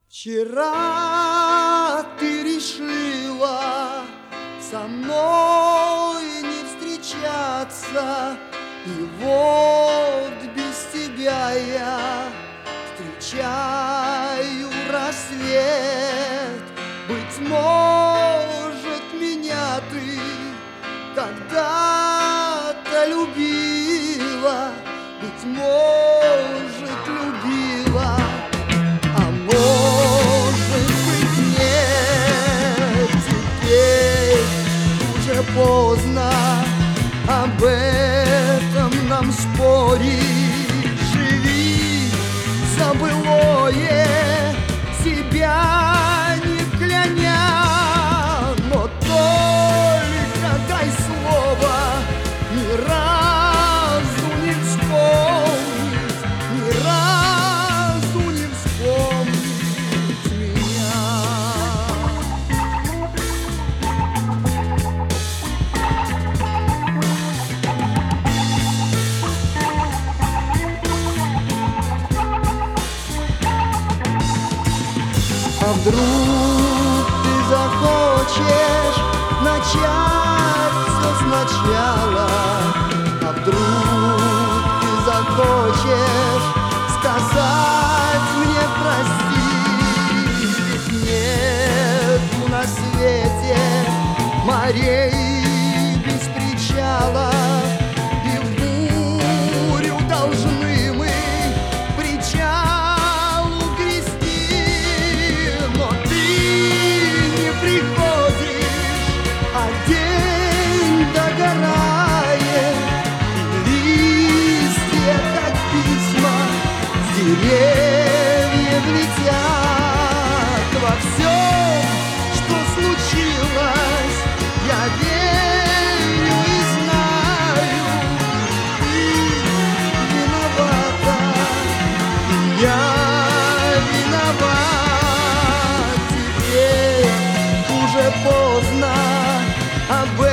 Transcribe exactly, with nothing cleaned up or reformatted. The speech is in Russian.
Вчера ты решила со мной не встречаться, и вот без тебя я встречаю рассвет. Быть может, меня ты когда-то любила, быть может, любила, а может быть нет. Теперь уже поздно об этом нам спорить. Живи за былое, себя не кляня, но только дай слово ни разу не вспомнить, ни разу не вспомнить меня. А вдруг ты захочешь начать все сначала? А вдруг ты захочешь сказать мне прости? Ведь нету на свете морей без причала, и в бурю должны мы причалу грести. Но ты не приходишь, а день догорает, и листья, как письма, с деревьев летят. Во всем, что случилось, я верю и знаю, ты виновата, и я виноват. Теперь уже поздно об